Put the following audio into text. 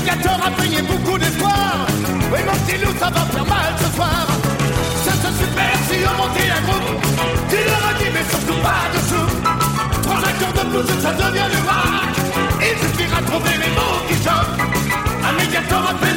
médiateur a payé beaucoup d'espoir. Oui, mon petit loup, ça va faire mal ce soir. Ça se super si on montait un groupe. Tu leur as dit, mais surtout pas de soupe. 3 acteurs de blues, ça devient le rock. Il suffira de trouver les mots qui choquent. Un médiateur a payé